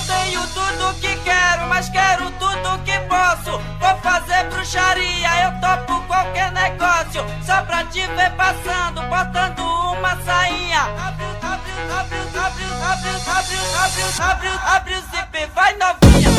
tenho tudo que quero, mas quero tudo que posso. Vou fazer bruxaria, eu topo qualquer negócio. Só pra te ver passando, botando uma sainha. Abre o zip, vai novinha.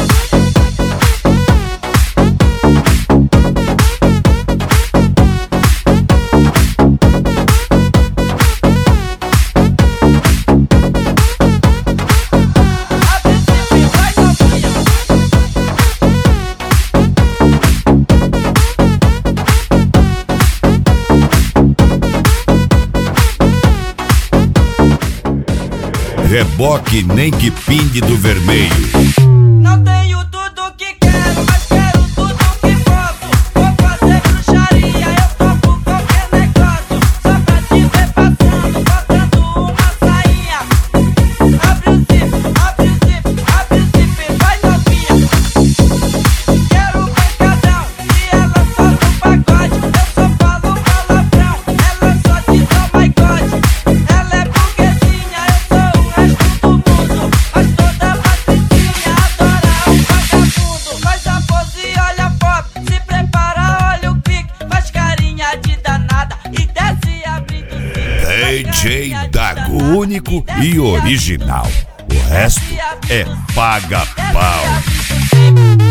Reboque nem que pingue do vermelho. Não tenho tudo que quero, mas quero tudo que posso. Vou fazer bruxaria, eu topo qualquer negócio. Só pra te ver passando, botando uma sainha. Abre o zip, vai novinha. Quero pancadão e ela só no pagode. Eu só falo palavrão, ela só diz oh my god. Ela é burguesinha, eu sou o resto do mundo. Mas toda patricinha adora o vagabundo. Faz a pose e olha a foto, se prepara, olha o clique. Faz carinha de danada e desce abrindo o cinto. DJ Dago, único e original. O resto é paga-pau.